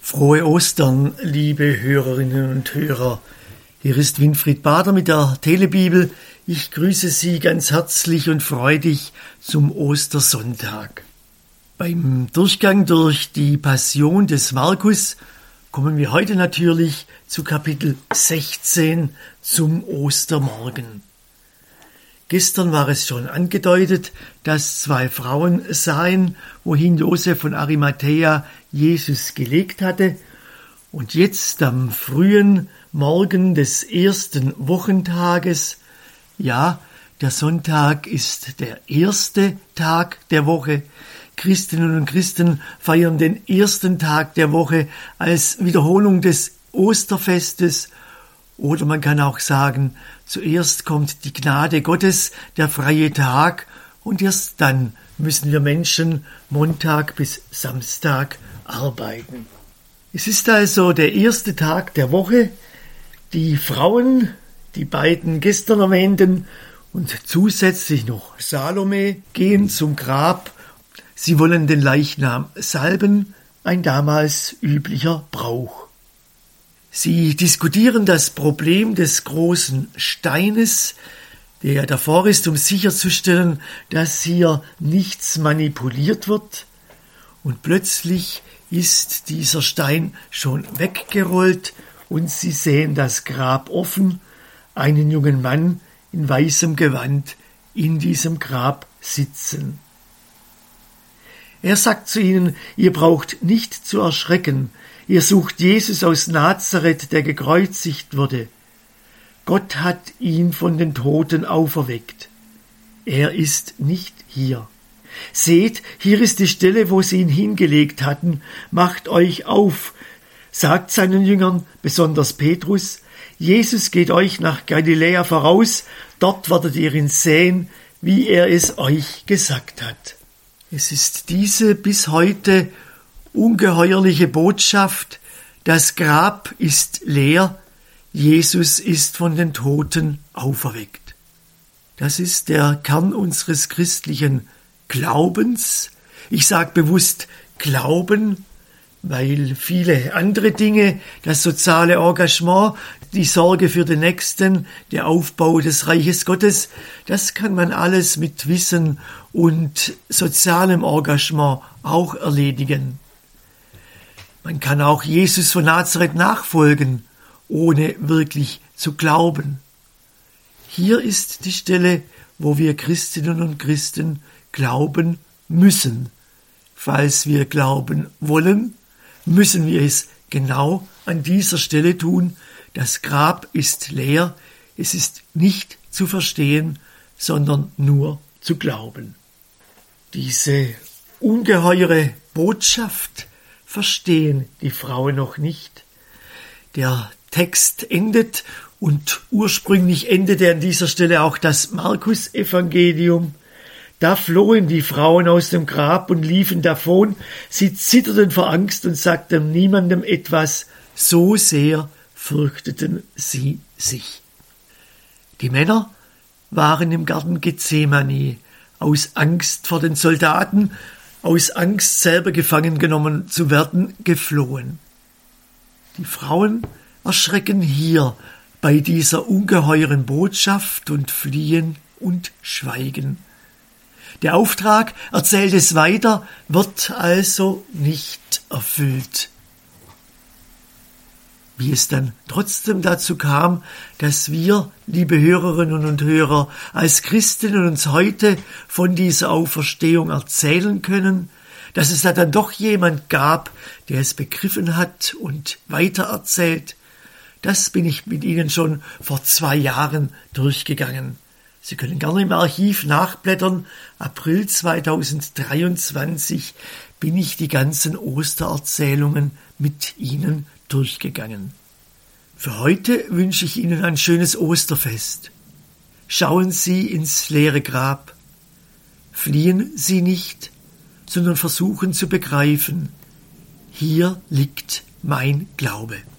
Frohe Ostern, liebe Hörerinnen und Hörer. Hier ist Winfried Bader mit der Telebibel. Ich grüße Sie ganz herzlich und freudig zum Ostersonntag. Beim Durchgang durch die Passion des Markus kommen wir heute natürlich zu Kapitel 16 zum Ostermorgen. Gestern war es schon angedeutet, dass zwei Frauen sahen, wohin Josef von Arimathäa Jesus gelegt hatte. Und jetzt am frühen Morgen des ersten Wochentages, ja, der Sonntag ist der erste Tag der Woche. Christinnen und Christen feiern den ersten Tag der Woche als Wiederholung des Osterfestes. Oder man kann auch sagen, zuerst kommt die Gnade Gottes, der freie Tag, und erst dann müssen wir Menschen Montag bis Samstag arbeiten. Es ist also der erste Tag der Woche. Die Frauen, die beiden gestern erwähnten, und zusätzlich noch Salome, gehen zum Grab. Sie wollen den Leichnam salben, ein damals üblicher Brauch. Sie diskutieren das Problem des großen Steines, der davor ist, um sicherzustellen, dass hier nichts manipuliert wird. Und plötzlich ist dieser Stein schon weggerollt und sie sehen das Grab offen, einen jungen Mann in weißem Gewand in diesem Grab sitzen. Er sagt zu ihnen, ihr braucht nicht zu erschrecken, ihr sucht Jesus aus Nazareth, der gekreuzigt wurde. Gott hat ihn von den Toten auferweckt. Er ist nicht hier. Seht, hier ist die Stelle, wo sie ihn hingelegt hatten. Macht euch auf, sagt seinen Jüngern, besonders Petrus. Jesus geht euch nach Galiläa voraus, dort werdet ihr ihn sehen, wie er es euch gesagt hat. Es ist diese bis heute ungeheuerliche Botschaft, das Grab ist leer, Jesus ist von den Toten auferweckt. Das ist der Kern unseres christlichen Glaubens. Ich sage bewusst Glauben, weil viele andere Dinge, das soziale Engagement, die Sorge für den Nächsten, der Aufbau des Reiches Gottes, das kann man alles mit Wissen und sozialem Engagement auch erledigen. Man kann auch Jesus von Nazareth nachfolgen, ohne wirklich zu glauben. Hier ist die Stelle, wo wir Christinnen und Christen glauben müssen. Falls wir glauben wollen, müssen wir es genau an dieser Stelle tun. Das Grab ist leer, es ist nicht zu verstehen, sondern nur zu glauben. Diese ungeheure Botschaft verstehen die Frauen noch nicht. Der Text endet und ursprünglich endete an dieser Stelle auch das Markus-Evangelium. Da flohen die Frauen aus dem Grab und liefen davon. Sie zitterten vor Angst und sagten niemandem etwas. So sehr fürchteten sie sich. Die Männer waren im Garten Gethsemane aus Angst vor den Soldaten, aus Angst selber gefangen genommen zu werden, geflohen. Die Frauen erschrecken hier bei dieser ungeheuren Botschaft und fliehen und schweigen. Der Auftrag, erzählt es weiter, wird also nicht erfüllt. Wie es dann trotzdem dazu kam, dass wir, liebe Hörerinnen und Hörer, als Christinnen uns heute von dieser Auferstehung erzählen können, dass es da dann doch jemand gab, der es begriffen hat und weitererzählt, das bin ich mit Ihnen schon vor 2 Jahren durchgegangen. Sie können gerne im Archiv nachblättern. April 2023 bin ich die ganzen Ostererzählungen mit Ihnen durchgegangen. Für heute wünsche ich Ihnen ein schönes Osterfest. Schauen Sie ins leere Grab. Fliehen Sie nicht, sondern versuchen zu begreifen. Hier liegt mein Glaube.